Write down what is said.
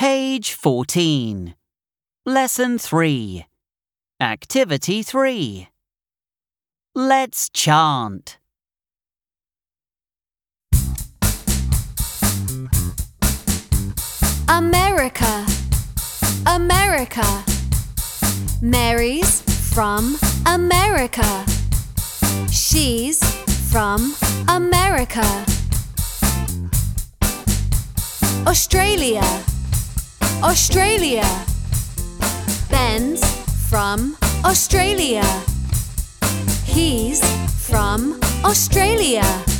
Page 14. Lesson 3. Activity 3. Let's chant. America, America. Mary's from America. She's from America. Australia, Australia. Ben's from Australia. He's from Australia.